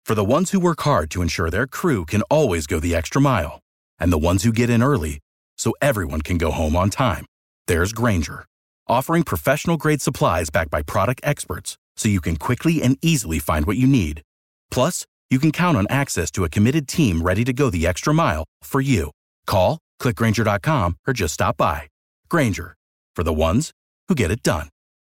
For the ones who work hard to ensure their crew can always go the extra mile, and the ones who get in early so everyone can go home on time, there's Grainger, offering professional-grade supplies backed by product experts so you can quickly and easily find what you need. Plus, you can count on access to a committed team ready to go the extra mile for you. Call, click Grainger.com, or just stop by. Grainger, for the ones who get it done.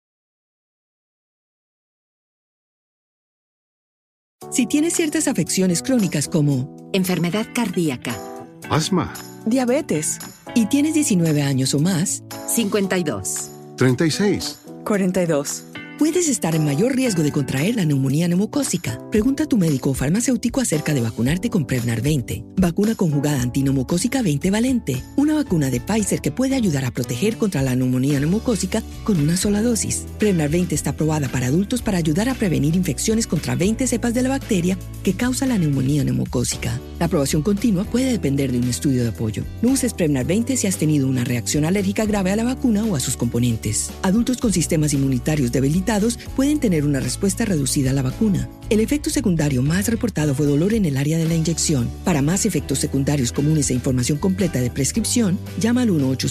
Si tienes ciertas afecciones crónicas como enfermedad cardíaca, asma, diabetes, y tienes 19 años o más, 52, 36, 42. puedes estar en mayor riesgo de contraer la neumonía neumocócica. Pregunta a tu médico o farmacéutico acerca de vacunarte con Prevnar 20, vacuna conjugada antineumocócica 20 valente, una vacuna de Pfizer que puede ayudar a proteger contra la neumonía neumocócica con una sola dosis. Prevnar 20 está aprobada para adultos para ayudar a prevenir infecciones contra 20 cepas de la bacteria que causa la neumonía neumocócica. La aprobación continua puede depender de un estudio de apoyo. No uses Prevnar 20 si has tenido una reacción alérgica grave a la vacuna o a sus componentes. Adultos con sistemas inmunitarios debilitados pueden tener una respuesta reducida a la vacuna. El efecto secundario más reportado fue dolor en el área de la inyección. Para más efectos secundarios comunes e información completa de prescripción, llama al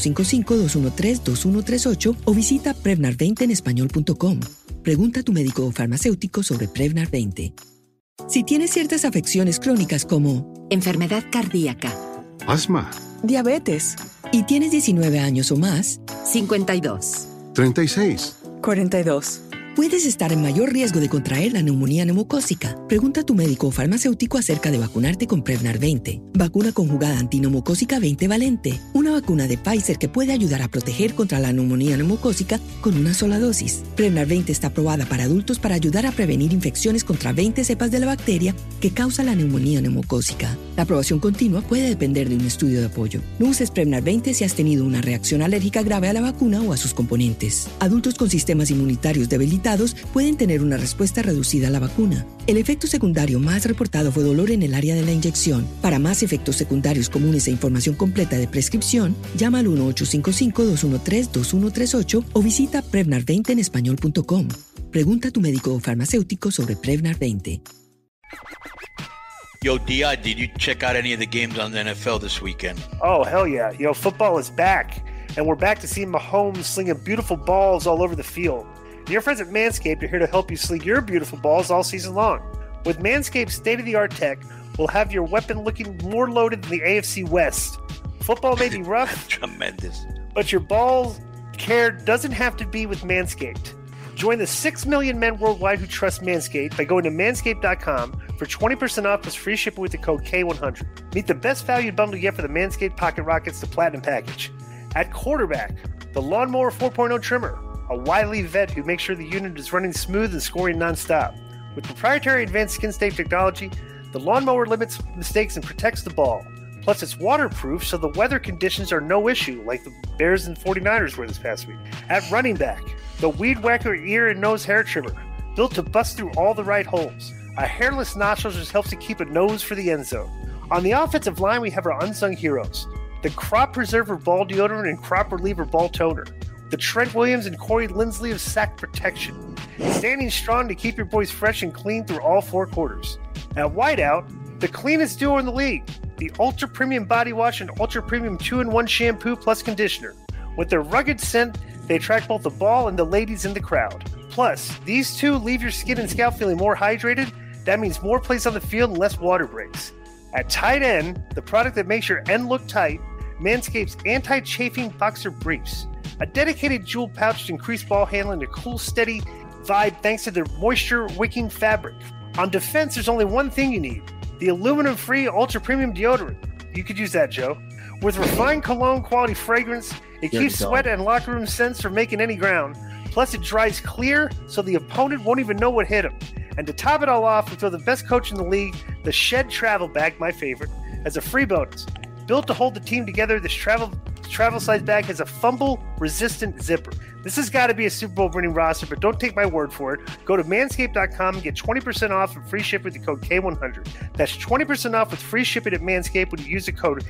1-855-213-2138 o visita Prevnar20enespañol.com. Pregunta a tu médico o farmacéutico sobre Prevnar 20. Si tienes ciertas afecciones crónicas como enfermedad cardíaca, asma, Diabetes, y tienes 19 años o más, 52, 36, 42. puedes estar en mayor riesgo de contraer la neumonía neumocócica. Pregunta a tu médico o farmacéutico acerca de vacunarte con Prevnar 20, vacuna conjugada antineumocócica 20 valente, una vacuna de Pfizer que puede ayudar a proteger contra la neumonía neumocócica con una sola dosis. Prevnar 20 está aprobada para adultos para ayudar a prevenir infecciones contra 20 cepas de la bacteria que causa la neumonía neumocócica. La aprobación continua puede depender de un estudio de apoyo. No uses Prevnar 20 si has tenido una reacción alérgica grave a la vacuna o a sus componentes. Adultos con sistemas inmunitarios debilitados pueden tener una respuesta reducida a la vacuna. El efecto secundario más reportado fue dolor en el área de la inyección. Para más efectos secundarios comunes e información completa de prescripción, llama al 1-855-213-2138 o visita Prevnar20enespañol.com. Pregunta a tu médico o farmacéutico sobre Prevnar 20. Yo, D.I., did you check out any of the games on the NFL this weekend? Oh, hell yeah. Football is back. And we're back to seeing Mahomes slinging beautiful balls all over the field. And your friends at Manscaped are here to help you sling your beautiful balls all season long. With Manscaped's state-of-the-art tech, we'll have your weapon looking more loaded than the AFC West. Football may be rough. Tremendous. But your balls care doesn't have to be with Manscaped. Join the 6 million men worldwide who trust Manscaped by going to manscaped.com for 20% off plus free shipping with the code K100. Meet the best value bundle yet for the Manscaped Pocket Rockets, the Platinum Package. At quarterback, the Lawnmower 4.0 trimmer, a wily vet who makes sure the unit is running smooth and scoring nonstop. With proprietary advanced skin-safe technology, the lawnmower limits mistakes and protects the ball. Plus, it's waterproof, so the weather conditions are no issue, like the Bears and 49ers were this past week. At running back, the Weed Whacker ear and nose hair trimmer, built to bust through all the right holes. A hairless nostrils just helps to keep a nose for the end zone. On the offensive line, we have our unsung heroes. The Crop Preserver Ball Deodorant and Crop Reliever Ball Toner. The Trent Williams and Corey Lindsley of Sack Protection. Standing strong to keep your boys fresh and clean through all four quarters. At Whiteout, the cleanest duo in the league. The Ultra Premium Body Wash and Ultra Premium 2-in-1 Shampoo plus Conditioner. With their rugged scent, they attract both the ball and the ladies in the crowd. Plus, these two leave your skin and scalp feeling more hydrated. That means more plays on the field and less water breaks. At Tight End, the product that makes your end look tight, Manscaped's anti-chafing boxer briefs. A dedicated jewel pouch to increase ball handling, a cool, steady vibe thanks to their moisture-wicking fabric. On defense, there's only one thing you need. The aluminum-free ultra-premium deodorant. You could use that, Joe. With refined cologne-quality fragrance, it keeps sweat and locker room scents from making any ground. Plus, it dries clear, so the opponent won't even know what hit him. And to top it all off, we throw the best coach in the league, the Shed Travel Bag, my favorite, as a free bonus. Built to hold the team together, this travel size bag has a fumble-resistant zipper. This has got to be a Super Bowl winning roster, but don't take my word for it. Go to manscaped.com and get 20% off and free shipping with the code K100. That's 20% off with free shipping at Manscaped when you use the code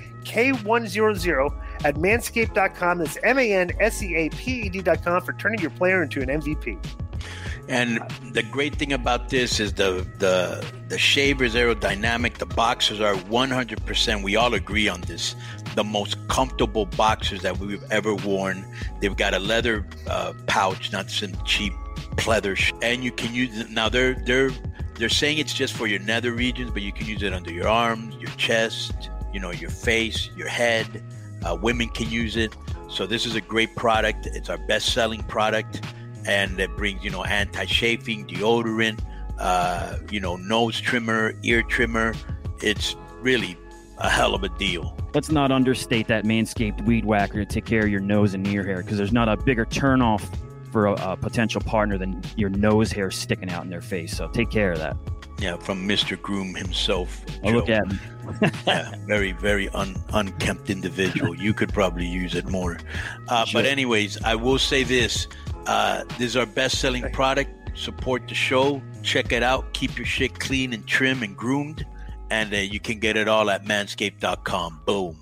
K100 at manscaped.com. That's manscaped.com for turning your player into an MVP. And the great thing about this is the shaver is aerodynamic. The boxers are 100%. We all agree on this. The most comfortable boxers that we've ever worn. They've got a leather pouch, not some cheap pleather. And you can use it. Now they're saying it's just for your nether regions, but you can use it under your arms, your chest, your face, your head. Women can use it. So this is a great product. It's our best-selling product. And it brings, anti-chafing, deodorant, nose trimmer, ear trimmer. It's really a hell of a deal. Let's not understate that Manscaped Weed Whacker to take care of your nose and ear hair, because there's not a bigger turnoff for a potential partner than your nose hair sticking out in their face. So take care of that. Yeah, from Mr. Groom himself. Oh, look at him. Yeah, very, very unkempt individual. You could probably use it more. But anyways, I will say this. This is our best-selling product. Support the show. Check it out. Keep your shit clean and trim and groomed. And you can get it all at manscaped.com. Boom.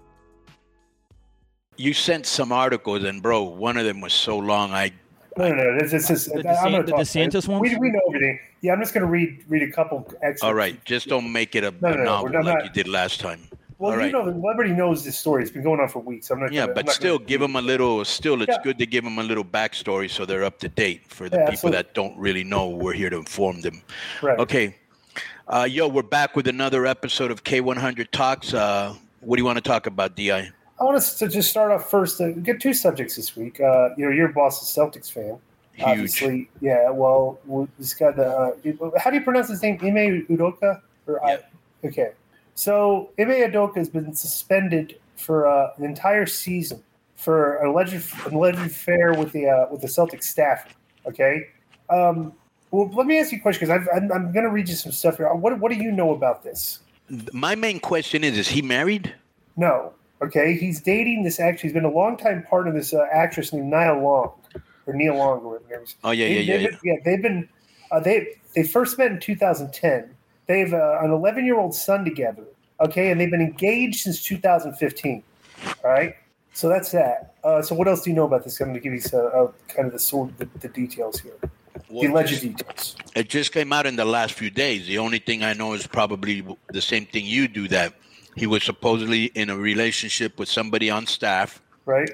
You sent some articles, and bro, one of them was so long. No. This is the DeSantis one. We know everything. Yeah, I'm just going to read a couple excerpts. All right, just don't make it a novel like you did last time. Well, all right. Everybody knows this story. It's been going on for weeks. Give them a little. Still, it's good to give them a little backstory so they're up to date for the people that don't really know. We're here to inform them. Right. Okay. We're back with another episode of K100 Talks. What do you want to talk about, Di? I want us to just start off first. Get two subjects this week. Your boss is a Celtics fan. Huge. Obviously. Yeah. Well, he's got the. How do you pronounce his name? Ime Udoka. Okay. So Ime Udoka has been suspended for an entire season for an alleged affair with the Celtics staff. Okay. Well, let me ask you a question, because I'm going to read you some stuff here. What do you know about this? My main question is he married? No. Okay. He's dating this. Actually, he's been a longtime partner of this actress named Nia Long, or Nia Long, or whatever. Oh yeah. They've been. They first met in 2010. They have an 11-year-old son together. Okay, and they've been engaged since 2015. All right, so that's that. So what else do you know about this? I'm going to give you kind of the details here. Well, the alleged details. It just came out in the last few days. The only thing I know is probably the same thing you do, that he was supposedly in a relationship with somebody on staff. Right.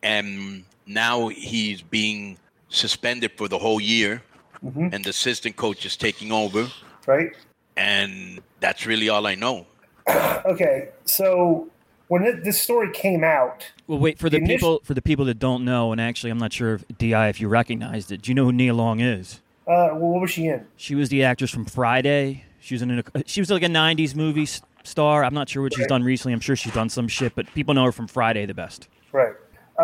And now he's being suspended for the whole year, and the assistant coach is taking over. Right. And that's really all I know. Okay, so when this story came out, well, wait for the people that don't know, and actually, I'm not sure if you recognized it. Do you know who Nia Long is? Well, what was she in? She was the actress from Friday. She was like a '90s movie star. I'm not sure what she's done recently. I'm sure she's done some shit, but people know her from Friday the best. Right.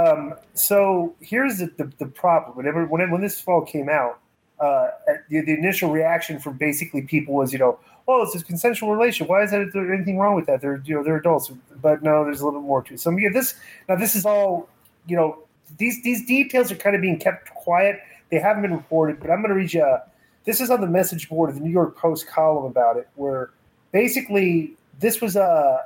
So here's the problem. When this all came out, the initial reaction from basically people was, oh, it's a consensual relation. Why is there anything wrong with that? They're adults, but no, there's a little bit more to it. So this is all, these details are kind of being kept quiet. They haven't been reported, but I'm going to read you. This is on the message board of the New York Post column about it, where basically this was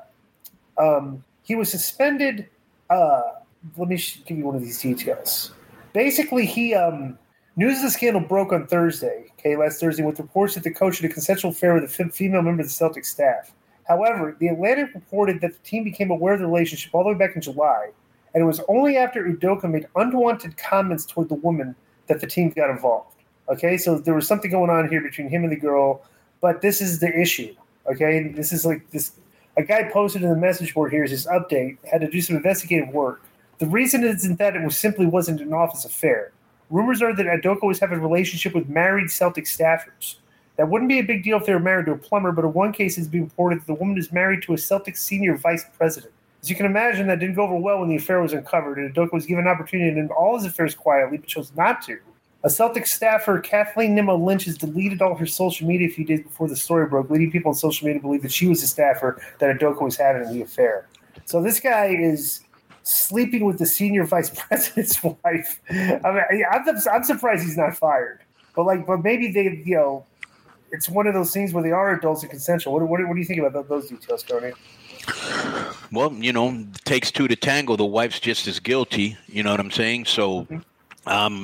he was suspended. Let me give you one of these details. Basically, news of the scandal broke on Thursday, last Thursday, with reports that the coach had a consensual affair with a female member of the Celtics staff. However, The Atlantic reported that the team became aware of the relationship all the way back in July, and it was only after Udoka made unwanted comments toward the woman that the team got involved. Okay, so there was something going on here between him and the girl, but this is the issue. Okay, this is like this. A guy posted in the message board here is his update, had to do some investigative work. The reason isn't that it simply wasn't an office affair. Rumors are that Udoka was having a relationship with married Celtic staffers. That wouldn't be a big deal if they were married to a plumber, but in one case it's been reported that the woman is married to a Celtic senior vice president. As you can imagine, that didn't go over well when the affair was uncovered, and Udoka was given an opportunity to end all his affairs quietly, but chose not to. A Celtic staffer, Kathleen Nimmo Lynch, has deleted all her social media a few days before the story broke, leading people on social media to believe that she was a staffer that Udoka was having in the affair. So this guy is sleeping with the senior vice president's wife. I mean, I'm surprised he's not fired. But maybe they, it's one of those things where they are adults and consensual. What do you think about those details, Tony? Well, it takes two to tango. The wife's just as guilty. You know what I'm saying? So,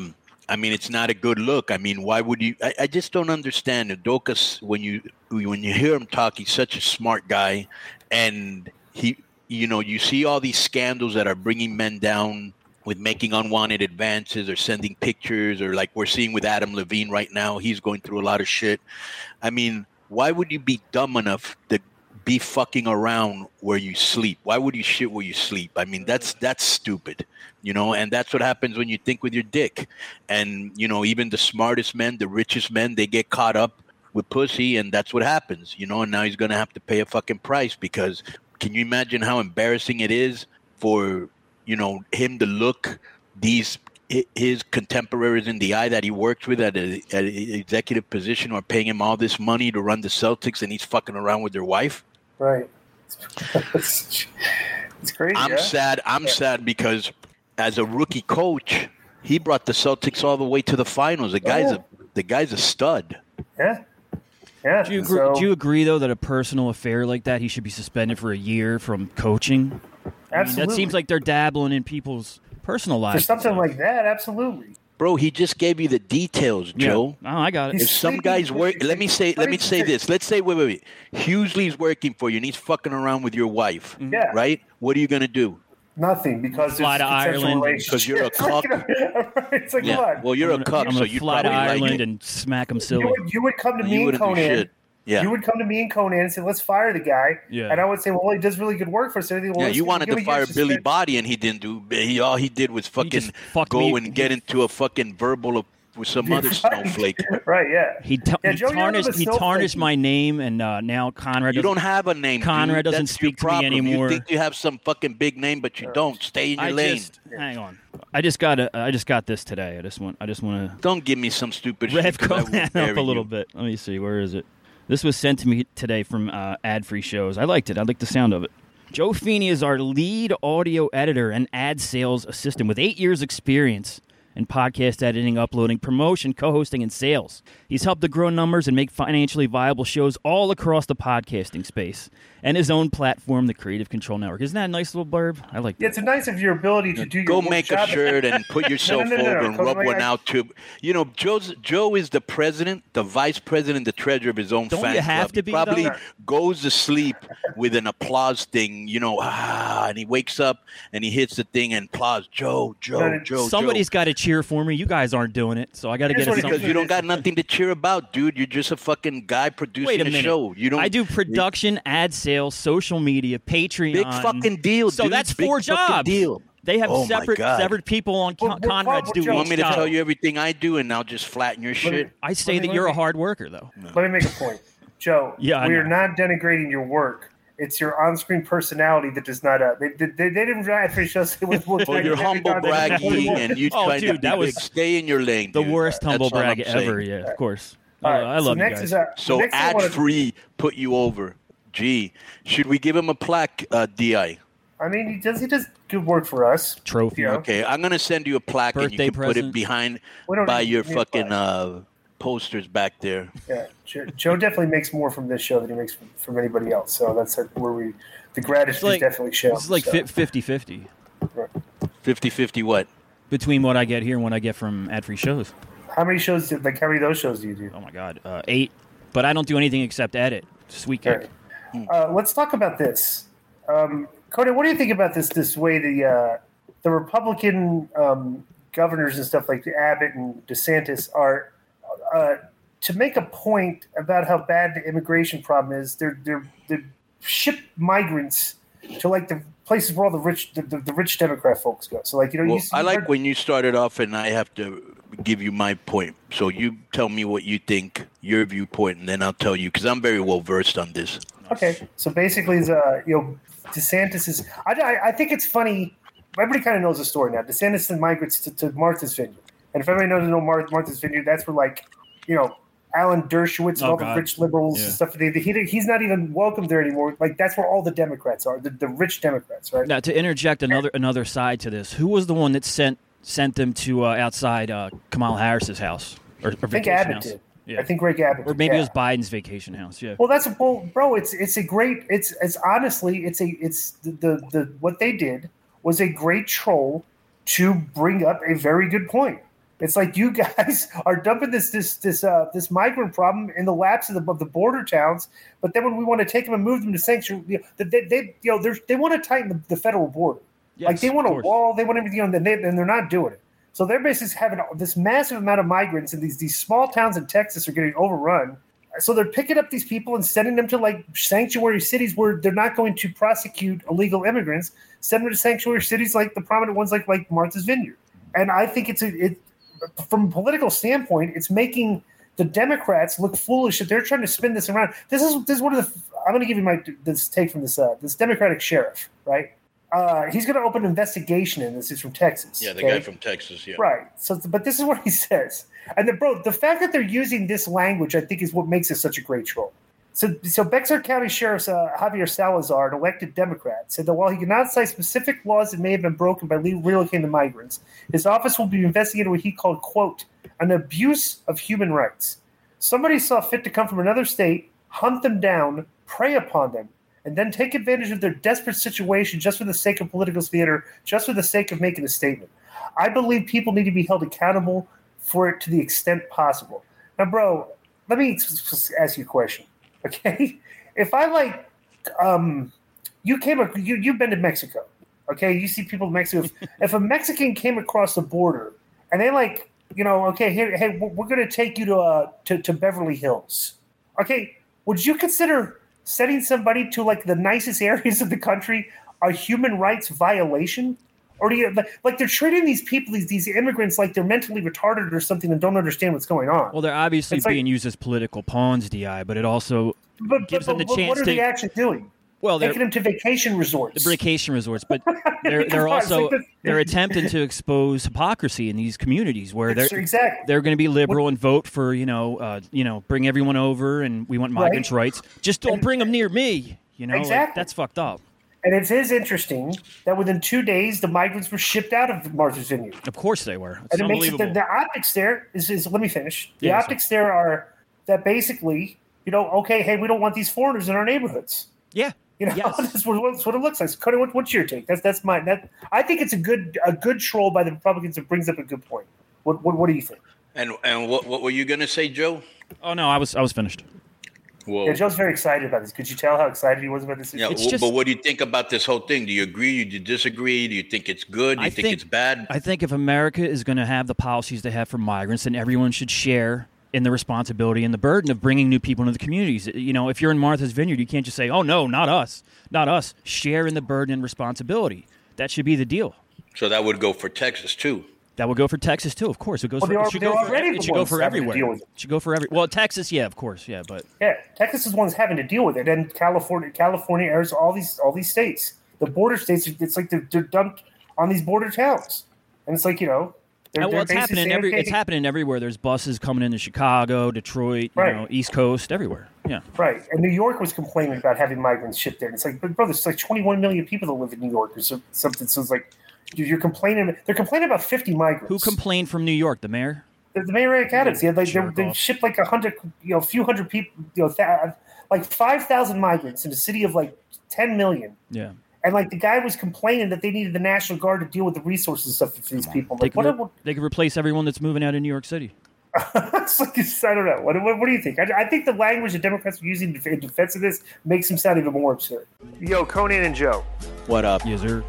I mean, it's not a good look. I mean, why would you? I just don't understand. Udoka, when you hear him talk, he's such a smart guy, and he, you see all these scandals that are bringing men down with making unwanted advances or sending pictures, or like we're seeing with Adam Levine right now. He's going through a lot of shit. I mean, why would you be dumb enough to be fucking around where you sleep? Why would you shit where you sleep? I mean, that's stupid, and that's what happens when you think with your dick. And, even the smartest men, the richest men, they get caught up with pussy, and that's what happens, and now he's going to have to pay a fucking price, because can you imagine how embarrassing it is for, him to look his contemporaries in the eye that he works with at an executive position are paying him all this money to run the Celtics, and he's fucking around with their wife? Right. It's crazy. I'm sad because as a rookie coach, he brought the Celtics all the way to the finals. The guy's a stud. Yeah. Yeah. Do you agree though that a personal affair like that, he should be suspended for a year from coaching? Absolutely. That seems like they're dabbling in people's personal lives. For something like that, absolutely. Bro, he just gave you the details, Joe. Yeah. Oh, I got it. If some guys work, let me say this. Let's say, wait. Hughley's working for you, and he's fucking around with your wife. Yeah. Right? What are you gonna do? Nothing, because fly to Ireland because you're a cuck. It's like, what? Well, you're a cuck, I'm so gonna you fly to probably Ireland like it. and smack him silly. You would come to me and Conan. Yeah. You would come to me and Conan and say, let's fire the guy. Yeah. And I would say, well, he does really good work for us. Everything. Well, Yeah, you wanted to fire Billy Body, and he didn't do. All he did was fucking go and get into a fucking verbal with some other snowflake. Right? Yeah. He tarnished my name, and now Conrad. You don't have a name. Conrad doesn't speak to me anymore. You think you have some fucking big name, but you don't. Stay in your lane. Hang on. I just got this today. I just want to. Don't give me some stupid Rev shit. Conan up a little bit. Let me see. Where is it? This was sent to me today from ad-free shows. I liked it. I like the sound of it. Joe Feeney is our lead audio editor and ad sales assistant with 8 years' experience in podcast editing, uploading, promotion, co-hosting, and sales. He's helped to grow numbers and make financially viable shows all across the podcasting space and his own platform, the Creative Control Network. Isn't that a nice little blurb? I like that. Yeah, it's nice of your ability to do Go your make job. a shirt and put yourself over and rub one out too. Joe is the president, the vice president, the treasurer of his own Don't fan you have club. to be, He probably though? goes to sleep with an applause thing, and he wakes up and he hits the thing and applause. Joe. Somebody's got to cheer for me. You guys aren't doing it, so I got to get it. Because you don't got nothing to cheer about, dude. You're just a fucking guy producing a show. You don't. I do production, ad sales, social media, Patreon. Big fucking deal, so dude. that's Big 4 fucking jobs. deal. They have Oh, my separate God. people on Conrad's do. You want me to job. tell you everything I do and I'll just flatten your shit? I say that you're a hard worker, though. Let me make a point. Joe, Yeah, I we are know. not denigrating your work. It's your on-screen personality that does not. They didn't drive for shows. Or your humble bragging and you trying to that was stay in your lane. The dude. worst humble That's all brag I'm saying. ever. Yeah, of course. All right, I love you next guys. is So next I wanna- ad-free put you over. Gee, should we give him a plaque, Di? I mean, he does good work for us. Trophy. You know? Okay, I'm gonna send you a plaque and Birthday you can put present. it behind We don't by need- your need a fucking posters back there. Yeah, Joe definitely makes more from this show than he makes from anybody else. So that's where the gratitude is definitely shown. It's like so. 50-50 50-50 what? between what I get here and what I get from ad-free shows. How many shows? How many of those shows do you do? Oh my God, 8. But I don't do anything except edit. Sweet kick. Let's talk about this. Conan, what do you think about this way the Republican governors and stuff like Abbott and DeSantis are to make a point about how bad the immigration problem is? They're ship migrants to like the places where all the rich Democrat folks go. So like I like when you started off, and I have to give you my point. So you tell me what you think, your viewpoint, and then I'll tell you because I'm very well versed on this. Okay, so basically, DeSantis is. I think it's funny. Everybody kind of knows the story now. DeSantis migrates to Martha's Vineyard, and if everybody knows Martha's Vineyard, that's where Alan Dershowitz and all the rich liberals and stuff. He's not even welcome there anymore. Like that's where all the Democrats are, the rich Democrats, right? Now to interject another side to this, who was the one that sent them to outside Kamala Harris's house or I think vacation Abbott house? did. Yeah. I think Greg Abbott Or did, maybe yeah. it was Biden's vacation house. Yeah. Well, bro. It's a great. It's honestly, it's the what they did was a great troll to bring up a very good point. It's like you guys are dumping this migrant problem in the laps of the border towns, but then when we want to take them and move them to sanctuary, they want to tighten the federal border. Yes, like they want a wall, they want everything, and they're not doing it. So they're basically having this massive amount of migrants, and these small towns in Texas are getting overrun. So they're picking up these people and sending them to like sanctuary cities where they're not going to prosecute illegal immigrants. Send them to sanctuary cities like the prominent ones like Martha's Vineyard. And I think from a political standpoint, it's making the Democrats look foolish that they're trying to spin this around. This is one of the. I'm going to give you this take from this Democratic sheriff, right? He's going to open an investigation in this. He's from Texas. Yeah, the guy from Texas. Yeah, right. So, but this is what he says. And the fact that they're using this language, I think, is what makes it such a great troll. So Bexar County Sheriff Javier Salazar, an elected Democrat, said that while he cannot cite specific laws that may have been broken by relocating the migrants, his office will be investigating what he called, quote, an abuse of human rights. Somebody saw fit to come from another state, hunt them down, prey upon them, and then take advantage of their desperate situation just for the sake of political theater, just for the sake of making a statement. I believe people need to be held accountable for it to the extent possible. Now, bro, let me just ask you a question. Okay, if I you've been to Mexico, okay, you see people in Mexico. If a Mexican came across the border and they okay, hey, we're going to take you to Beverly Hills. Okay, would you consider sending somebody to like the nicest areas of the country a human rights violation? Or do you like they're treating these people, these immigrants, like they're mentally retarded or something and don't understand what's going on? Well, they're obviously being used as political pawns, DI, but it also gives them the chance to. What are they actually doing? Well, taking them to vacation resorts. The vacation resorts, but they're also they're attempting to expose hypocrisy in these communities where they're going to be liberal and vote for bring everyone over and we want migrants' rights. Just don't bring them near me. Like, that's fucked up. And it is interesting that within 2 days, the migrants were shipped out of Martha's Vineyard. Of course they were. It's unbelievable. The optics there is let me finish. The optics there are that basically, okay, hey, we don't want these foreigners in our neighborhoods. Yeah. That's what it looks like. Cody, what's your take? That's mine. I think it's a good troll by the Republicans that brings up a good point. What do you think? And what were you going to say, Joe? Oh, no, I was finished. Whoa. Yeah, Joe's very excited about this. Could you tell how excited he was about this? Yeah, but what do you think about this whole thing? Do you agree? Do you disagree? Do you think it's good? Do you think it's bad? I think if America is going to have the policies they have for migrants, then everyone should share in the responsibility and the burden of bringing new people into the communities. If you're in Martha's Vineyard, you can't just say, oh, no, not us. Share in the burden and responsibility. That should be the deal. So that would go for Texas, too. That would go for Texas too, of course. It should go for everywhere. It should go for every. Well, Texas, yeah, of course, yeah, but Texas is one's having to deal with it, and California, Arizona, all these states, the border states. It's like they're dumped on these border towns, and it's like it's happening It's happening everywhere. There's buses coming into Chicago, Detroit, East Coast, everywhere. Yeah, right. And New York was complaining about having migrants shipped there. And it's like, but bro, there's like 21 million people that live in New York or something. So it's like. You're complaining. They're complaining about 50 migrants. Who complained from New York? The mayor. The mayor Eric Adams. Yeah, they shipped like 100, a few hundred people. Like 5,000 migrants in a city of like 10 million. Yeah. And like the guy was complaining that they needed the National Guard to deal with the resources and stuff for these people. Like, they could replace everyone that's moving out of New York City. It's like, I don't know. What do you think? I think the language the Democrats are using in defense of this makes them sound even more absurd. Yo, Conan and Joe. What up? Yes, sir.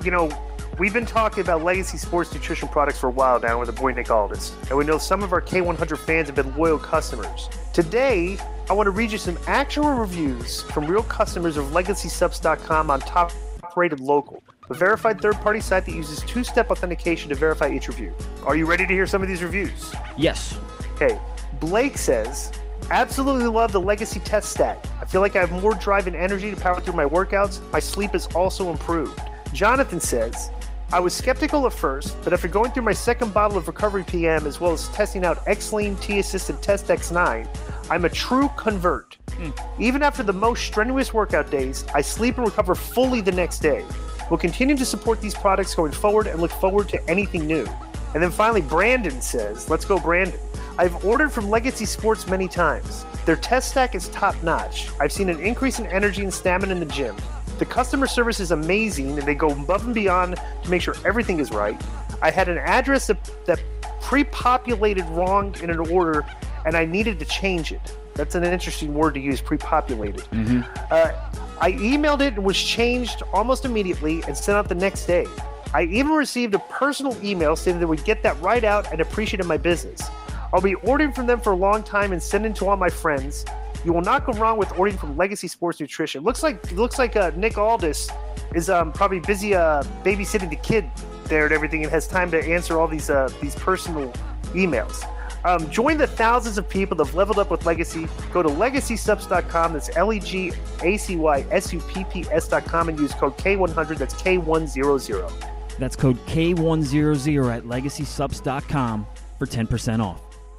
We've been talking about legacy sports nutrition products for a while now with the boy Nick Aldis, and we know some of our K100 fans have been loyal customers. Today, I want to read you some actual reviews from real customers of LegacySubs.com on Top-Rated Local, a verified third-party site that uses two-step authentication to verify each review. Are you ready to hear some of these reviews? Yes. Okay. Blake says, absolutely love the Legacy Test Stack. I feel like I have more drive and energy to power through my workouts. My sleep is also improved. Jonathan says, I was skeptical at first, but after going through my second bottle of Recovery PM as well as testing out X-Lean T-Assisted Test X9, I'm a true convert. Even after the most strenuous workout days, I sleep and recover fully the next day. We'll continue to support these products going forward and look forward to anything new. And then finally, Brandon says, let's go Brandon. I've ordered from Legacy Sports many times. Their test stack is top-notch. I've seen an increase in energy and stamina in the gym. The customer service is amazing, and they go above and beyond to make sure everything is right. I had an address that pre-populated wrong in an order, and I needed to change it. That's an interesting word to use, pre-populated. I emailed it and was changed almost immediately and sent out the next day. I even received a personal email saying they would get that right out and appreciated my business. I'll be ordering from them for a long time and sending to all my friends. You will not go wrong with ordering from Legacy Sports Nutrition. Looks like Nick Aldis is probably busy babysitting the kid there and everything, and has time to answer all these personal emails. Join the thousands of people that have leveled up with Legacy. Go to LegacySupps.com. That's LEGACYSUPPS.com and use code K100. That's K100. That's code K100 at LegacySupps.com for 10% off.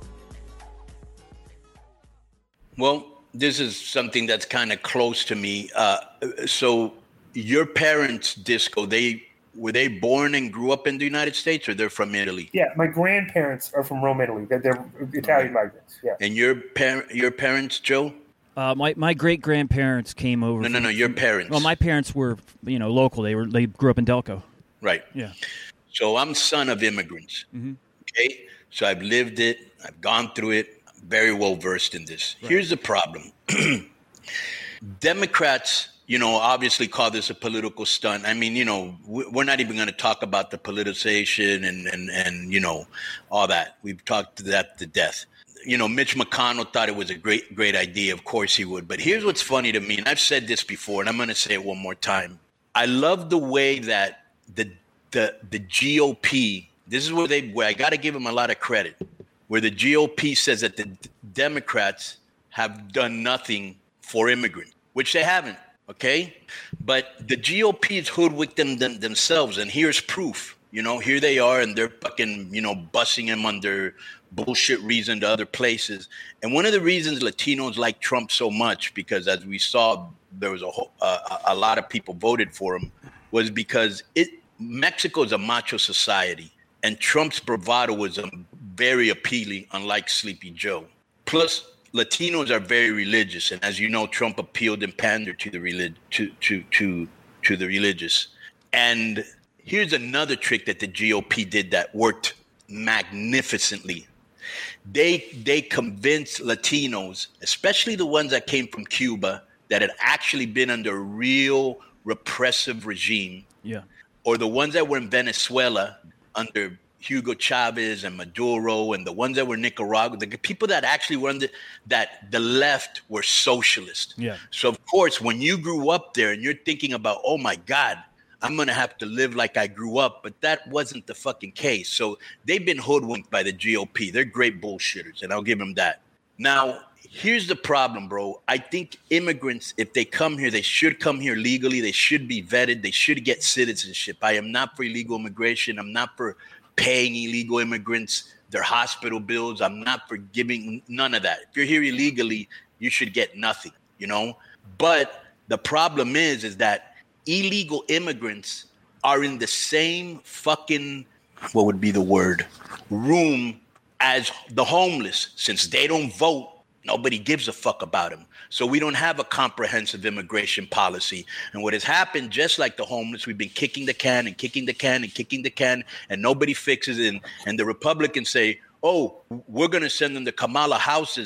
Well, this is something that's kind of close to me. So your parents, Disco, were they born and grew up in the United States, or they're from Italy? Yeah, my grandparents are from Rome, Italy. They're Italian migrants. Yeah. And your parents, Joe? My great grandparents came over. No, your parents. Well, my parents were local. They grew up in Delco. Right. Yeah. So I'm son of immigrants. Mm-hmm. Okay. So I've lived it. I've gone through it. I'm very well versed in this. Right. Here's the problem. Democrats, obviously call this a political stunt. I mean, we're not even going to talk about the politicization and all that. We've talked that to death. Mitch McConnell thought it was a great idea. Of course he would. But here's what's funny to me, and I've said this before, and I'm going to say it one more time. I love the way that the GOP, this is where I got to give them a lot of credit, where the GOP says that the Democrats have done nothing for immigrants, which they haven't. Okay, but the GOP has hoodwinked themselves, and here's proof. Here they are, and they're fucking, busing him under bullshit reason to other places. And one of the reasons Latinos like Trump so much, because as we saw, there was a lot of people voted for him, was because Mexico is a macho society, and Trump's bravado was very appealing, unlike Sleepy Joe. Plus, Latinos are very religious, and as you know, Trump appealed and pandered to the religious. And here's another trick that the GOP did that worked magnificently. They convinced Latinos, especially the ones that came from Cuba, that had actually been under a real repressive regime, or the ones that were in Venezuela under Hugo Chavez and Maduro, and the ones that were Nicaragua, the people that actually were that the left were socialist. Yeah. So of course, when you grew up there and you're thinking about, oh my God, I'm going to have to live like I grew up. But that wasn't the fucking case. So they've been hoodwinked by the GOP. They're great bullshitters, and I'll give them that. Now, here's the problem, bro. I think immigrants, if they come here, they should come here legally. They should be vetted. They should get citizenship. I am not for illegal immigration. I'm not for paying illegal immigrants their hospital bills. I'm not for giving none of that. If you're here illegally, you should get nothing, But the problem is that illegal immigrants are in the same fucking, what would be the word, room as the homeless. Since they don't vote, nobody gives a fuck about them. So we don't have a comprehensive immigration policy. And what has happened, just like the homeless, we've been kicking the can and kicking the can and kicking the can, and nobody fixes it. And the Republicans say, oh, we're going to send them to Kamala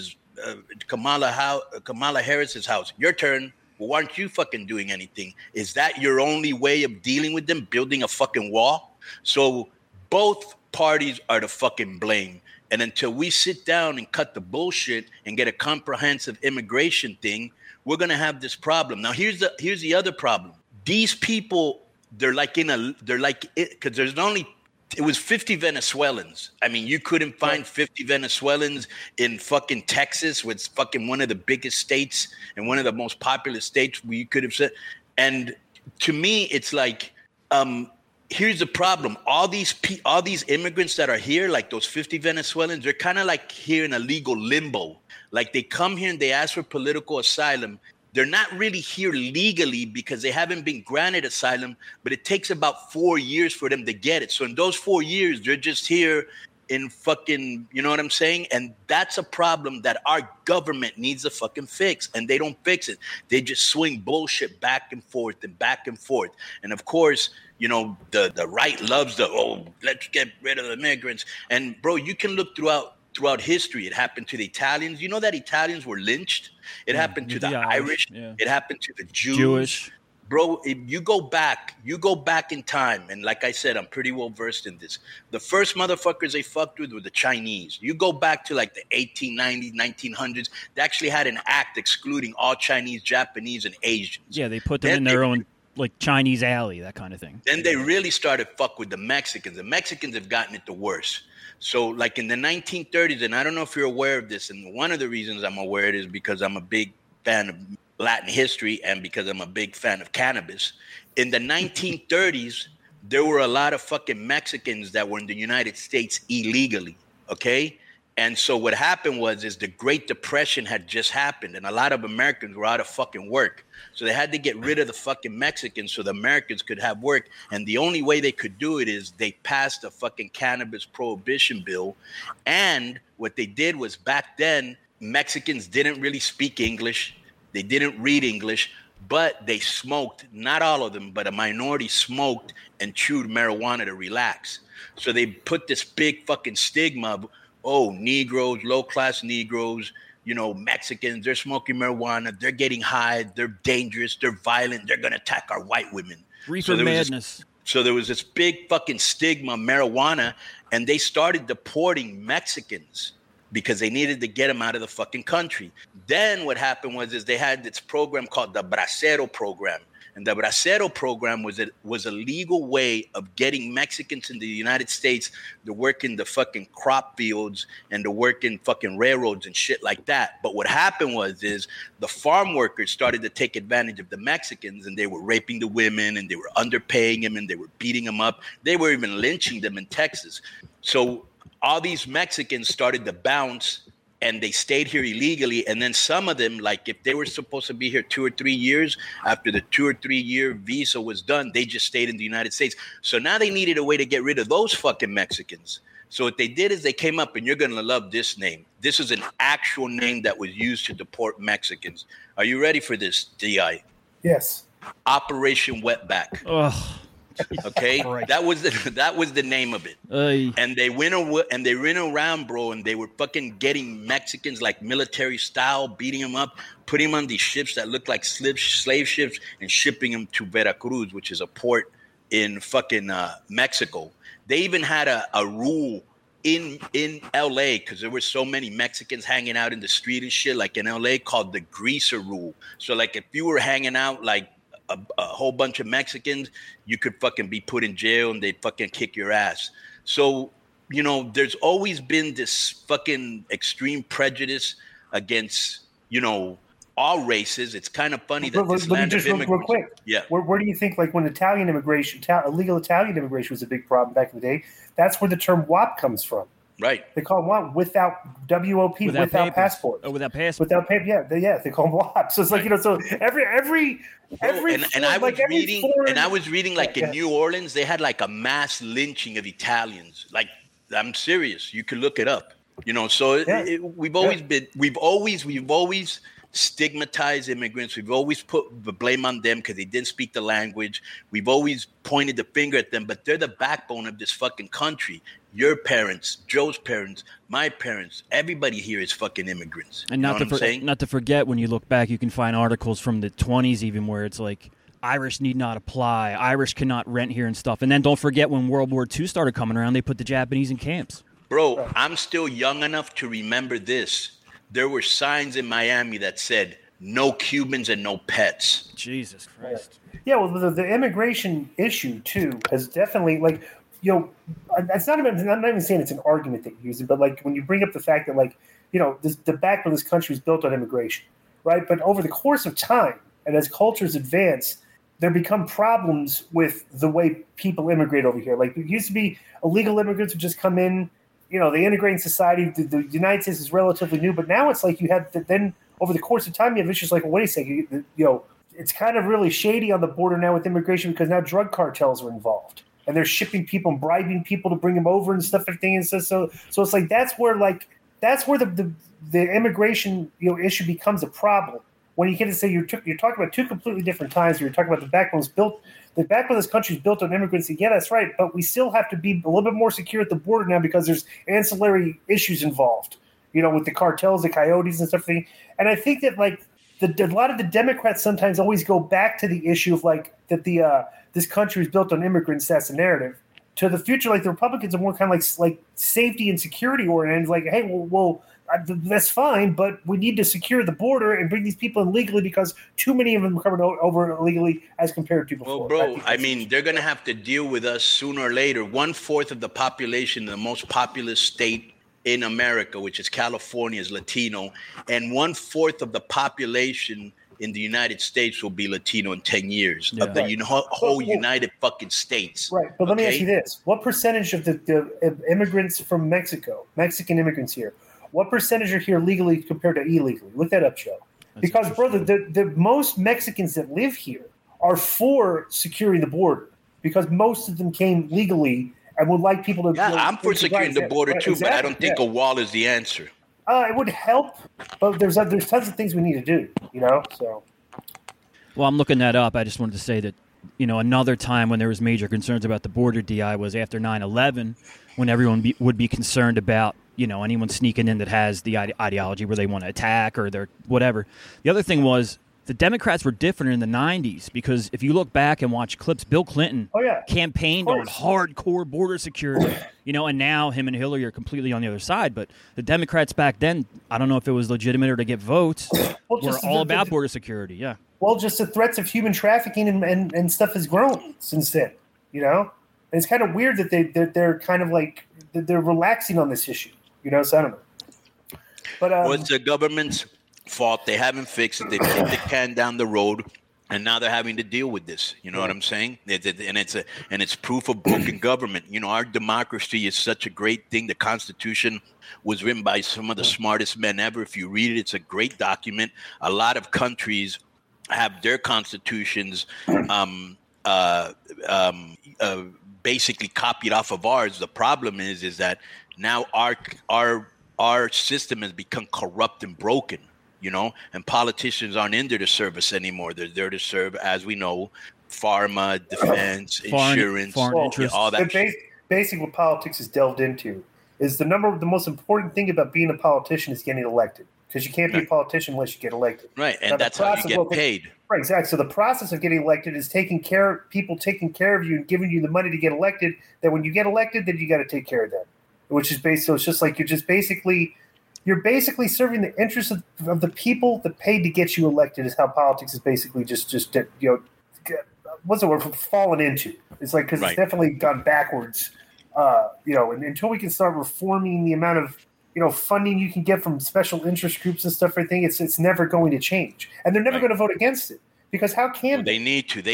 Harris's house. Your turn. Well, aren't you fucking doing anything? Is that your only way of dealing with them, building a fucking wall? So both parties are to fucking blame. And until we sit down and cut the bullshit and get a comprehensive immigration thing, we're going to have this problem. Now, here's the other problem. These people, because it was 50 Venezuelans. I mean, you couldn't find 50 Venezuelans in fucking Texas, which is fucking one of the biggest states and one of the most populous states where you could have said. And to me, it's like, here's the problem. All these immigrants that are here, like those 50 Venezuelans, they're kind of like here in a legal limbo. Like they come here and they ask for political asylum. They're not really here legally because they haven't been granted asylum, but it takes about 4 years for them to get it. So in those 4 years, they're just here in fucking, you know what I'm saying? And that's a problem that our government needs to fucking fix, and they don't fix it. They just swing bullshit back and forth and back and forth. And of course, you know, the right loves let's get rid of the immigrants. And bro, you can look throughout history. It happened to the Italians. You know that Italians were lynched? It happened to the Irish. Yeah. It happened to the Jewish. Bro, if you go back in time, and like I said, I'm pretty well versed in this. The first motherfuckers they fucked with were the Chinese. You go back to like the 1890s, 1900s, they actually had an act excluding all Chinese, Japanese, and Asians. Yeah, they put them in their own like Chinese alley, that kind of thing. Then they really started fuck with the Mexicans. The Mexicans have gotten it the worst. So like in the 1930s, and I don't know if you're aware of this, and one of the reasons I'm aware of it is because I'm a big fan of Latin history and because I'm a big fan of cannabis. In the 1930s, there were a lot of fucking Mexicans that were in the United States illegally, okay? And so what happened is the Great Depression had just happened, and a lot of Americans were out of fucking work. So they had to get rid of the fucking Mexicans so the Americans could have work. And the only way they could do it is they passed a fucking cannabis prohibition bill. And what they did was back then, Mexicans didn't really speak English. They didn't read English, but they smoked, not all of them, but a minority smoked and chewed marijuana to relax. So they put this big fucking stigma of, Negroes, low-class Negroes, you know, Mexicans, they're smoking marijuana, they're getting high, they're dangerous, they're violent, they're going to attack our white women. Reefer madness. So there was this big fucking stigma of marijuana, and they started deporting Mexicans because they needed to get them out of the fucking country. Then what happened is they had this program called the Bracero program. And the Bracero program was a legal way of getting Mexicans in the United States to work in the fucking crop fields and to work in fucking railroads and shit like that. But what happened is the farm workers started to take advantage of the Mexicans, and they were raping the women, and they were underpaying them, and they were beating them up. They were even lynching them in Texas. So all these Mexicans started to bounce, and they stayed here illegally. And then some of them, like if they were supposed to be here 2 or 3 years, after the 2 or 3 year visa was done, they just stayed in the United States. So now they needed a way to get rid of those fucking Mexicans. So what they did is they came up, and you're going to love this name. This is an actual name that was used to deport Mexicans. Are you ready for this, D.I.? Yes. Operation Wetback. Ugh. Okay, that was the name of it. And they went around, bro, and they were fucking getting Mexicans like military style, beating them up, putting them on these ships that looked like slave ships, and shipping them to Veracruz, which is a port in fucking Mexico. They even had a rule in LA, because there were so many Mexicans hanging out in the street and shit, like in LA, called the greaser rule. So like if you were hanging out like a whole bunch of Mexicans, you could fucking be put in jail and they'd fucking kick your ass. So, you know, there's always been this fucking extreme prejudice against, you know, all races. It's kind of funny that this land of immigrants. Real quick. Yeah. Where do you think, like when Italian immigration, illegal Italian immigration was a big problem back in the day, that's where the term WAP comes from. Right. They call them WAP, without passport. Oh, without passport. Without paper, yeah. They call them WAP. So it's like, you know, so every and I was reading like in New Orleans, they had like a mass lynching of Italians. Like, I'm serious. You could look it up. You know, so we've always stigmatized immigrants. We've always put the blame on them because they didn't speak the language. We've always pointed the finger at them, but they're the backbone of this fucking country. Your parents, Joe's parents, my parents, everybody here is fucking immigrants. And not to forget, when you look back, you can find articles from the 20s even where it's like, Irish need not apply, Irish cannot rent here and stuff. And then don't forget when World War II started coming around, they put the Japanese in camps. Bro, I'm still young enough to remember this. There were signs in Miami that said, no Cubans and no pets. Jesus Christ. Yeah, well, the immigration issue, too, has definitely, like, you know, I'm not even saying it's an argument that you're using, but, like, when you bring up the fact that, like, you know, the backbone of this country is built on immigration, right? But over the course of time, and as cultures advance, there become problems with the way people immigrate over here. Like, there used to be illegal immigrants would just come in, you know, they integrate in society. The United States is relatively new, but now it's like you have then over the course of time, you have issues like, well, wait a second, you know, it's kind of really shady on the border now with immigration because now drug cartels are involved. and they're shipping people and bribing people to bring them over and stuff, everything. And so it's like that's where the immigration issue becomes a problem. When you get to say you're talking about two completely different times. You're talking about the backbone of this country is built on immigrants. Yeah, that's right. But we still have to be a little bit more secure at the border now because there's ancillary issues involved, with the cartels, the coyotes and stuff. And I think that a lot of the Democrats sometimes always go back to the issue of that this country is built on immigrants. That's the narrative. To the future, the Republicans are more kind of like safety and security oriented. Like, hey, well, that's fine, but we need to secure the border and bring these people in legally because too many of them are coming over illegally as compared to before. Well, bro, I mean, they're going to have to deal with us sooner or later. 1/4 of the population in the most populous state in America, which is California, is Latino, and 1/4 of the population in the United States will be Latino in 10 years of the whole United fucking States. Right, but let me ask you this. What percentage of the immigrants from Mexico, Mexican immigrants here, what percentage are here legally compared to illegally? Look that up, Joe. Because, brother, the most Mexicans that live here are for securing the border because most of them came legally and would like people to. Yeah, I'm for securing the border too, but I don't think a wall is the answer. It would help, but there's tons of things we need to do, So. Well, I'm looking that up. I just wanted to say that, another time when there was major concerns about the border, DI, was after 9/11, when everyone would be concerned about, anyone sneaking in that has the ideology where they want to attack or they're whatever. The other thing was the Democrats were different in the 90s because if you look back and watch clips, Bill Clinton campaigned on hardcore border security, and now him and Hillary are completely on the other side. But the Democrats back then, I don't know if it was legitimate or to get votes, were all about border security, yeah. Well, just the threats of human trafficking and stuff has grown since then, And it's kind of weird that they're kind of like they're relaxing on this issue, So I don't know. But it's the government's fault. They haven't fixed it. They've kicked the can down the road, and now they're having to deal with this. You know what I'm saying? And it's proof of broken government. Our democracy is such a great thing. The Constitution was written by some of the smartest men ever. If you read it, it's a great document. A lot of countries have their constitutions basically copied off of ours. The problem is that now our system has become corrupt and broken, and politicians aren't in there to serve us anymore. They're there to serve, as we know, pharma, defense, insurance, all that. Basically, what politics is delved into is the most important thing about being a politician is getting elected. Because you can't be a politician unless you get elected. Right, and that's how you get paid. Right, exactly. So the process of getting elected is taking care of you and giving you the money to get elected. That when you get elected, then you got to take care of them. Which is so it's just like you're basically serving the interests of the people that paid to get you elected. Is how politics is basically just what's the word for fallen into? It's like because it's definitely gone backwards. And until we can start reforming the amount of funding you can get from special interest groups and stuff, everything, it's never going to change. And they're never going to vote against it. Because how can they? Need to.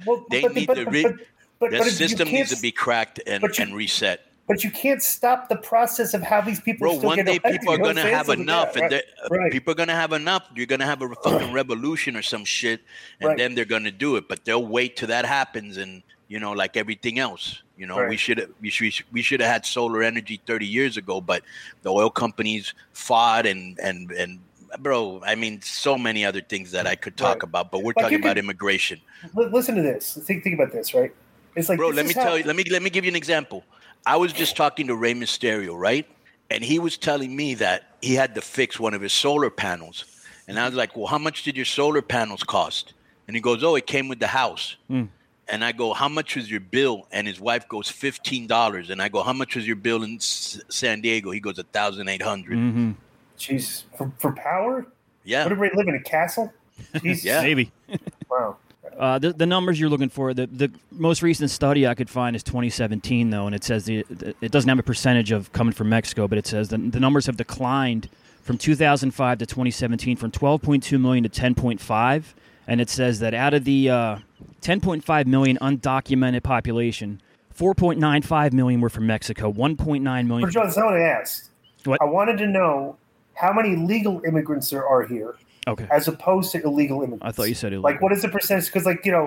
The system needs to be cracked and reset. But you can't stop the process of how these people still get elected. One day people are going to have enough. People are going to have enough. You're going to have a fucking revolution or some shit, and then they're going to do it. But they'll wait till that happens, and like everything else. We should have had solar energy 30 years ago, but the oil companies fought and bro, I mean, so many other things that I could talk about, but we're talking about immigration. Listen to this. Think about this, right? It's like, bro, let me tell you. Let me give you an example. I was just talking to Rey Mysterio, right? And he was telling me that he had to fix one of his solar panels. And I was like, well, how much did your solar panels cost? And he goes, oh, it came with the house. And I go, how much was your bill? And his wife goes, $15. And I go, how much was your bill in San Diego? He goes, $1,800. Mm-hmm. Jeez, for power? Yeah. What, everybody live in a castle? Jeez. Yeah. Maybe. Wow. The numbers you're looking for, the most recent study I could find is 2017, though, and it says it doesn't have a percentage of coming from Mexico, but it says the numbers have declined from 2005 to 2017 from 12.2 million to 10.5, and it says that out of the 10.5 million undocumented population, 4.95 million were from Mexico, 1.9 million. For John, someone asked. What? I wanted to know how many legal immigrants there are here. Okay. As opposed to illegal immigrants. I thought you said illegal. Like, what is the percentage? Because,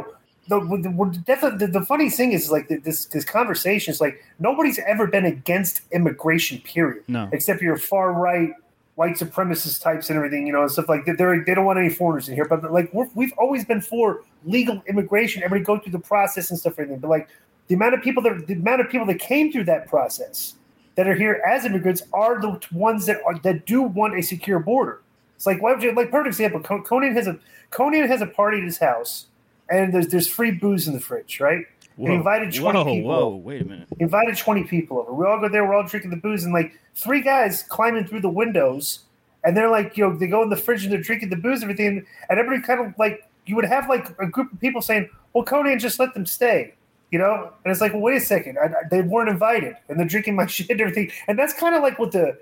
the funny thing is like this conversation is like nobody's ever been against immigration, period. No. Except your far right white supremacist types and everything, and stuff like that. They don't want any foreigners in here, but like we've always been for legal immigration. Everybody go through the process and stuff like that. But like the amount of people that came through that process that are here as immigrants are the ones that do want a secure border. It's like, why would you, like, perfect example, Conan has a party at his house, and there's free booze in the fridge, right? And he invited 20 people. Whoa, wait a minute. He invited 20 people over. We all go there, we're all drinking the booze, and like 3 guys climbing through the windows, and they're like, they go in the fridge and they're drinking the booze and everything, and everybody kind of like, you would have like a group of people saying, well, Conan, just let them stay. And it's like, well, wait a second, they weren't invited, and they're drinking my shit and everything, and that's kind of like what the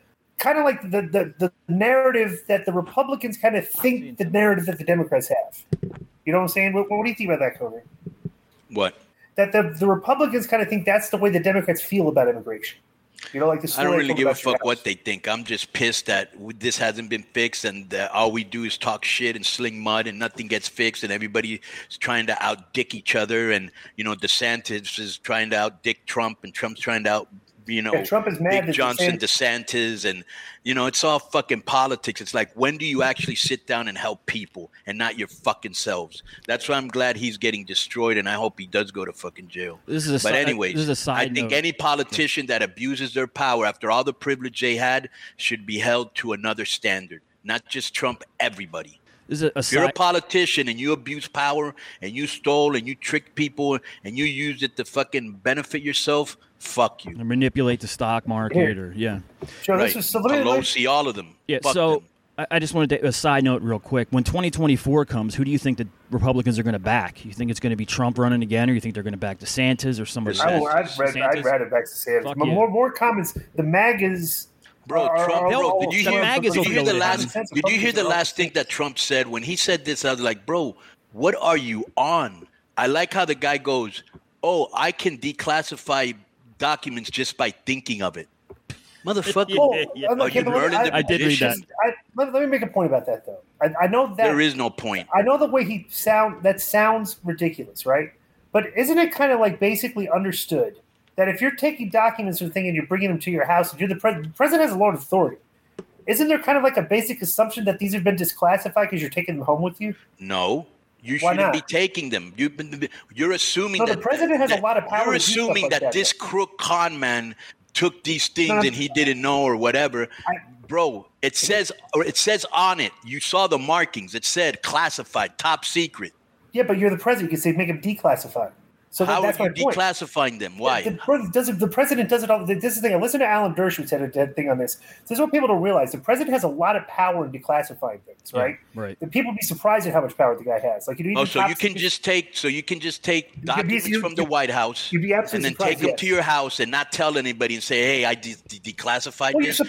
narrative that the Republicans kind of think the narrative that the Democrats have. You know what I'm saying? What do you think about that, Conan? What? That the Republicans kind of think that's the way the Democrats feel about immigration. Like the I don't really give a fuck what they think. I'm just pissed that this hasn't been fixed, and all we do is talk shit and sling mud, and nothing gets fixed, and everybody is trying to outdick each other, and DeSantis is trying to outdick Trump, and Trump's trying to Trump is mad Dick Johnson, DeSantis, and it's all fucking politics. It's like, when do you actually sit down and help people and not your fucking selves? That's why I'm glad he's getting destroyed, and I hope he does go to fucking jail. Anyways, I think any politician that abuses their power after all the privilege they had should be held to another standard. Not just Trump, everybody. If you're a politician and you abuse power and you stole and you tricked people and you used it to fucking benefit yourself, fuck you. And manipulate the stock market Joe, right. Pelosi, all of them. Yeah, fuck so them. I just wanted to a side note real quick. When 2024 comes, who do you think the Republicans are going to back? You think it's going to be Trump running again, or you think they're going to back DeSantis or somebody else? I'd rather back DeSantis. More comments. The MAGAs... Bro, Trump. Did you hear the last thing that Trump said when he said this? I was like, bro, what are you on? I like how the guy goes, "Oh, I can declassify documents just by thinking of it." Motherfucker, I did read that. Let me make a point about that, though. I know that there is no point. I know the way that sounds ridiculous, right? But isn't it kind of like basically understood that if you're taking documents or thing and you're bringing them to your house, and you're the president has a lot of authority. Isn't there kind of like a basic assumption that these have been disclassified because you're taking them home with you? No, you shouldn't be taking them. You're assuming that the president has a lot of power. You're assuming that this crook con man took these things and he didn't know or whatever. Bro, it says on it. You saw the markings. It said classified, top secret. Yeah, but you're the president. You can say make them declassified. So how that's are you my point. declassifying them? Why? The president does it all. This is the thing. I listened to Alan Dershowitz said a thing on this. This is what people don't realize. The president has a lot of power in declassifying things, right? Yeah, right. And people be surprised at how much power the guy has. Like, so you can just take documents from the White House and then take them to your house and not tell anybody and say, "Hey, I declassified this."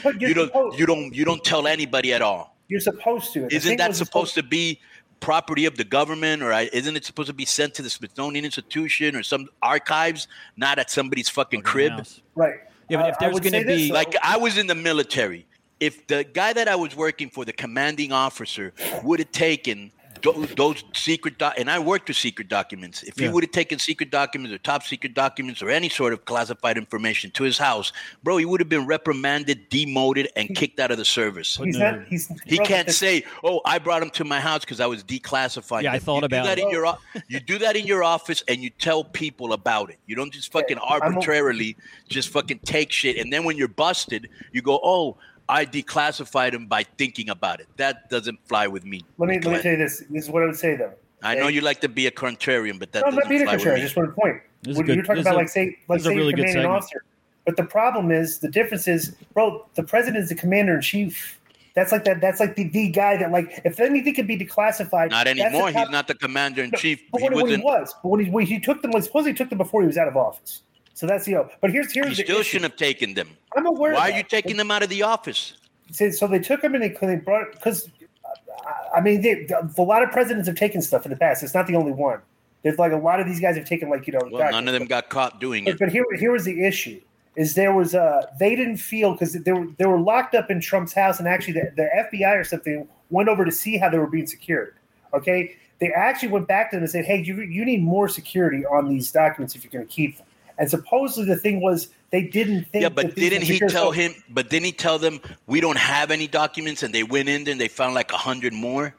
You don't tell anybody at all. You're supposed to. Isn't that supposed to be property of the government, or isn't it supposed to be sent to the Smithsonian Institution or some archives, not at somebody's fucking crib? Right. Yeah, but if there's going to be... Like, I was in the military. If the guy that I was working for, the commanding officer, would have taken those secret and I worked with secret documents. If he would have taken secret documents or top secret documents or any sort of classified information to his house, bro, he would have been reprimanded, demoted, and kicked out of the service. He can't say, "Oh, I brought him to my house because I was declassifying." Yeah, I thought about it. You do that in your office, and you tell people about it. You don't just fucking arbitrarily just fucking take shit, and then when you're busted, you go, "Oh, I declassified him by thinking about it." That doesn't fly with me. Let me tell you this. This is what I would say, though. I know you like to be a contrarian, but that doesn't fly with me. I'm not being a contrarian. I just want to point. You're talking about, say you're commanding officer. But the problem is, the difference is, bro, the president is the commander in chief. That's like that. That's like the guy that, like, if anything could be declassified. Not anymore. He's not the commander in chief. But when he was, but when he took them, supposedly took them before he was out of office. So that's But here's he still shouldn't have taken them. I'm aware. Why are you taking them out of the office? So they took them and they brought it because, I mean, a lot of presidents have taken stuff in the past. It's not the only one. There's like a lot of these guys have taken Well, none of them got caught doing it. But here was the issue: is there was they didn't feel because they were locked up in Trump's house, and actually the FBI or something went over to see how they were being secured. Okay, they actually went back to them and said, hey, you need more security on these documents if you're going to keep them. And supposedly the thing was they didn't think. Yeah, but didn't he tell him? But didn't he tell them we don't have any documents, and they went in there and they found like 100 more?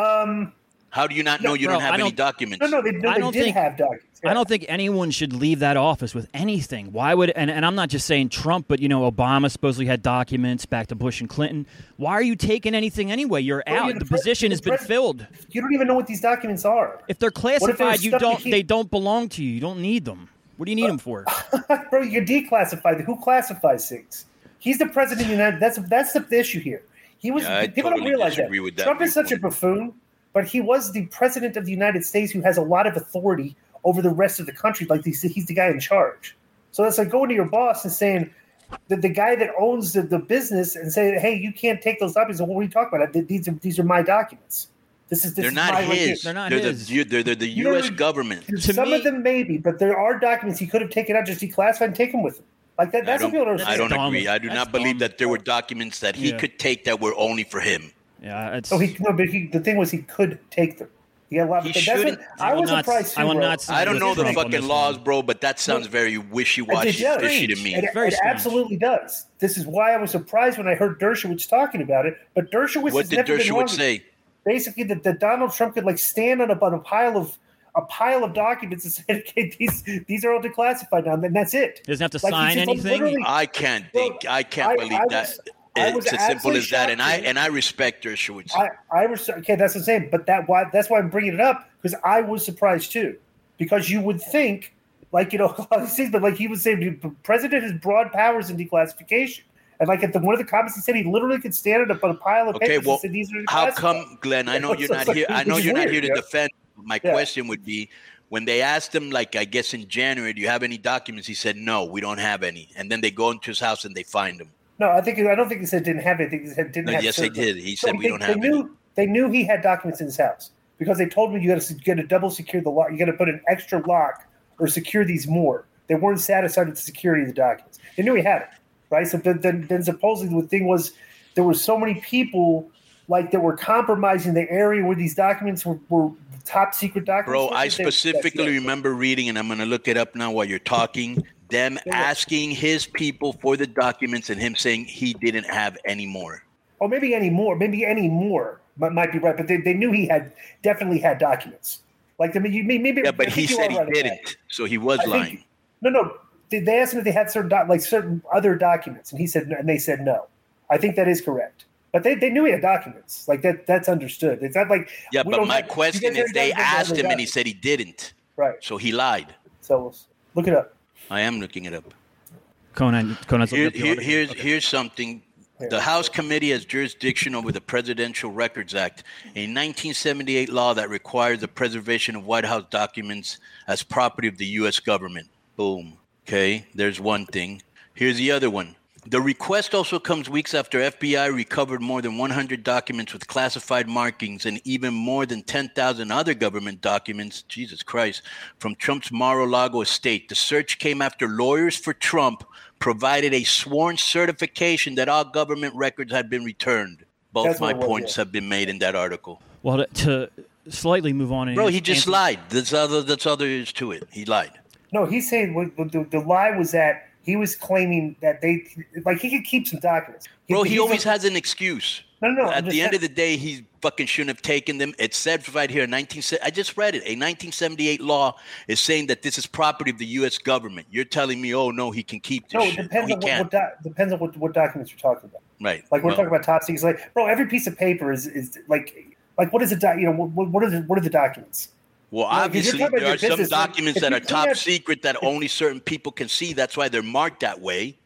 How do you not know you don't have any documents? No, they did have documents. Yeah. I don't think anyone should leave that office with anything. Why would? And I'm not just saying Trump, but Obama supposedly had documents back to Bush and Clinton. Why are you taking anything anyway? You're out. The position has been filled. You don't even know what these documents are. If they're classified, they don't belong to you. You don't need them. What do you need them for? Bro, you're declassified. Who classifies things? He's the president of the United States. That's the issue here. He was. People don't realize that. Trump is such a buffoon, but he was the president of the United States who has a lot of authority over the rest of the country. Like he's the guy in charge. So that's like going to your boss and saying that the guy that owns the business and saying, "Hey, you can't take those documents." What are you talking about? These are my documents. They're not his. They're not his. They're the U.S. government. Some of them maybe, but there are documents he could have taken out, just declassified and taken with him. Like that. That's what people don't understand. I don't agree. I do not believe that there were documents that he could take that were only for him. Yeah. The thing was he could take them. He shouldn't. I was surprised too, bro. I don't know the fucking laws, bro, but that sounds very wishy-washy, fishy to me. It absolutely does. This is why I was surprised when I heard Dershowitz talking about it. But Dershowitz what did Dershowitz say? Basically, that Donald Trump could stand on a pile of documents and say, "Okay, these are all declassified now," and that's it. He doesn't have to sign anything. I can't believe that. It's as simple as that, and I respect Dershowitz. Okay, that's the same. But that's why I'm bringing it up, because I was surprised too, because you would think, a lot of these things, but he was saying, the president has broad powers in declassification. And one of the comments, he said he literally could stand on a pile of papers and say these are how come, Glenn? I know you're not here. I know you're not here to defend. My question would be, when they asked him, I guess in January, do you have any documents? He said, no, we don't have any. And then they go into his house and they find him. No, I don't think he said didn't have anything. He said didn't have. Yes, they did. He said we don't have any. They knew he had documents in his house because they told me you got to double secure the lock. You got to put an extra lock or secure these more. They weren't satisfied with the security of the documents. They knew he had it. Right, so then supposedly the thing was there were so many people that were compromising the area where these documents were top secret documents. Bro, I specifically remember reading, and I'm going to look it up now while you're talking, them asking his people for the documents and him saying he didn't have any more. Or maybe any more might be right, but they knew he definitely had documents. Maybe. Yeah, but he said he didn't, so he was lying. No. They asked him if they had certain other documents, and he said, and they said no. I think that is correct, but they knew he had documents. That's understood. It's not like but my question is, they asked him and he said he didn't. Right. So he lied. So look it up. I am looking it up. Conan's looking up the article. Here's something. The House Committee has jurisdiction over the Presidential Records Act, a 1978 law that requires the preservation of White House documents as property of the U.S. government. Boom. Okay, there's one thing. Here's the other one. The request also comes weeks after FBI recovered more than 100 documents with classified markings and even more than 10,000 other government documents, Jesus Christ, from Trump's Mar-a-Lago estate. The search came after lawyers for Trump provided a sworn certification that all government records had been returned. Both my points have been made in that article. Well, to slightly move on. Bro, he just lied. That's all there is to it. He lied. No, he's saying the lie was that he was claiming that he could keep some documents. Bro, he always has an excuse. No. At the end of the day, he fucking shouldn't have taken them. It said right here, I just read it. A 1978 law is saying that this is property of the U.S. government. You're telling me, oh, no, he can keep this shit. Depends on what documents you're talking about. Right. We're talking about top secrets. Bro, every piece of paper is what is what are the documents? Well, obviously, there are some documents that are top secret that only certain people can see. That's why they're marked that way.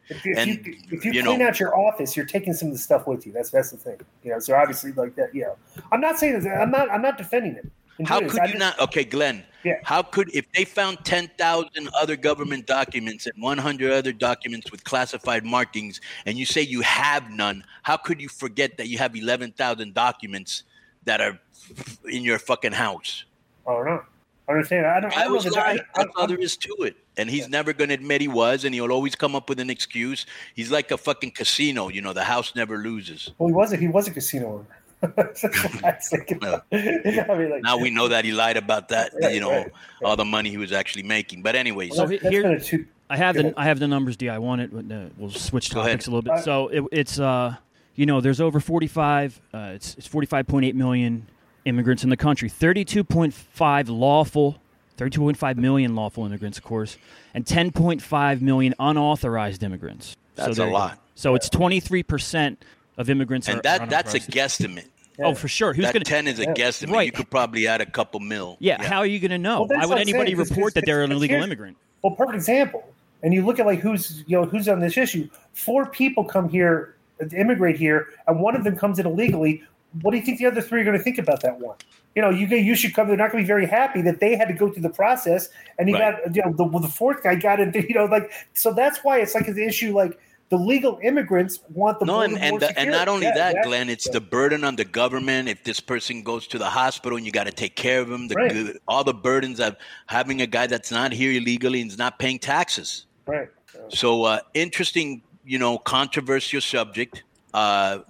If you clean out your office, you're taking some of the stuff with you. That's the thing. So obviously, that. I'm not saying that. I'm not defending it. How could you not? Okay, Glenn. Yeah. How could, if they found 10,000 other government documents and 100 other documents with classified markings, and you say you have none, how could you forget that you have 11,000 documents that are in your fucking house? I don't know. I understand. I don't know. That's all there is to it. And he's never going to admit he was, and he'll always come up with an excuse. He's like a fucking casino. The house never loses. Well, he was a casino owner. That's what I was thinking. Now we know that he lied about that. Right. All the money he was actually making. But anyways, So here I have the numbers. D, I want it. We'll switch topics a little bit. So it's there's over 45. It's 45.8 million immigrants in the country. 32.5 million lawful immigrants, of course, and 10.5 million unauthorized immigrants. That's a lot. So it's 23% of immigrants. And that's a guesstimate. Oh, for sure. Who's that going 10 is a guesstimate. Right. You could probably add a couple mil. Yeah. How are you going to know? Well, Why would anybody report that they're an illegal immigrant? Well, perfect example. And you look at who's on this issue. 4 people come here, immigrate here, and one of them comes in illegally. What do you think the other 3 are going to think about that one? You should come. They're not going to be very happy that they had to go through the process, and he got the 4th guy got in. So that's why it's an issue. The legal immigrants want the border more secure. And not only that, Glenn, it's the burden on the government. If this person goes to the hospital and you got to take care of him, all the burdens of having a guy that's not here illegally and is not paying taxes. Right. So interesting, controversial subject. And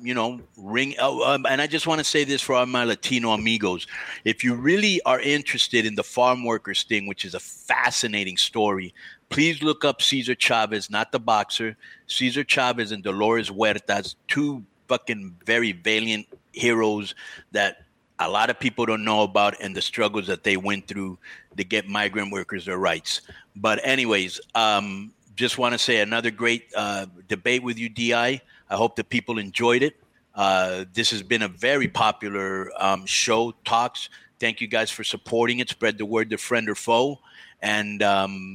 I just want to say this for all my Latino amigos. If you really are interested in the farm workers thing, which is a fascinating story, please look up Cesar Chavez, not the boxer. Cesar Chavez and Dolores Huertas, 2 fucking very valiant heroes that a lot of people don't know about and the struggles that they went through to get migrant workers their rights. But anyways, just want to say another great debate with you, D.I. I hope that people enjoyed it. This has been a very popular show, Talks. Thank you guys for supporting it. Spread the word to friend or foe. And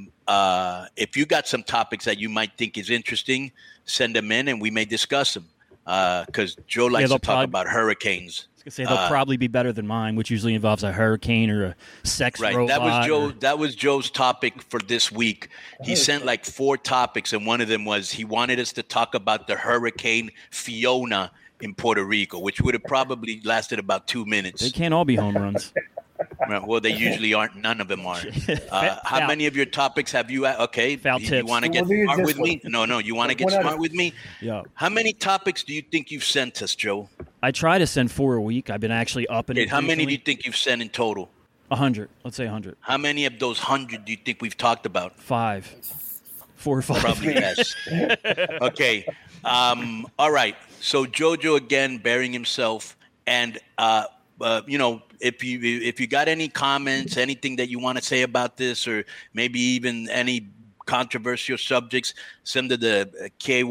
if you got some topics that you might think is interesting, send them in and we may discuss them. Because Joe likes to talk about hurricanes. I was going to say they'll probably be better than mine, which usually involves a hurricane or a sex robot. That was Joe's topic for this week. He sent 4 topics, and one of them was he wanted us to talk about the Hurricane Fiona in Puerto Rico, which would have probably lasted about 2 minutes. They can't all be home runs. Well, they usually aren't. None of them are. How many of your topics have you? Okay, foul tips. You want to get smart with me? No. You want to get smart with me? Yeah. How many topics do you think you've sent us, Joe? I try to send 4 a week. I've been actually up in it. How many do you think you've sent in total? 100. Let's say 100. How many of those 100 do you think we've talked about? 5. 4 or 5. Probably less. Okay. All right. So Jojo again bearing himself, and if you got any comments, anything that you want to say about this, or maybe even any controversial subjects, send to the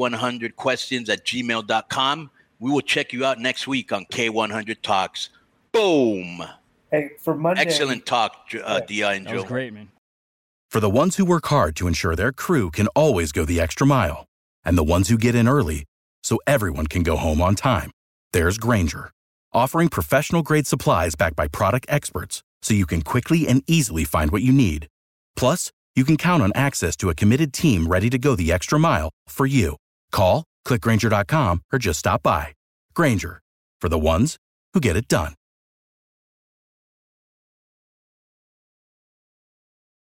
K100questions@gmail.com. We will check you out next week on K100 Talks. Boom. Hey, for Monday. Excellent talk, D.I. and Joe. That was great, man. For the ones who work hard to ensure their crew can always go the extra mile, and the ones who get in early so everyone can go home on time, there's Grainger, offering professional-grade supplies backed by product experts so you can quickly and easily find what you need. Plus, you can count on access to a committed team ready to go the extra mile for you. Call, click Grainger.com, or just stop by. Grainger, for the ones who get it done.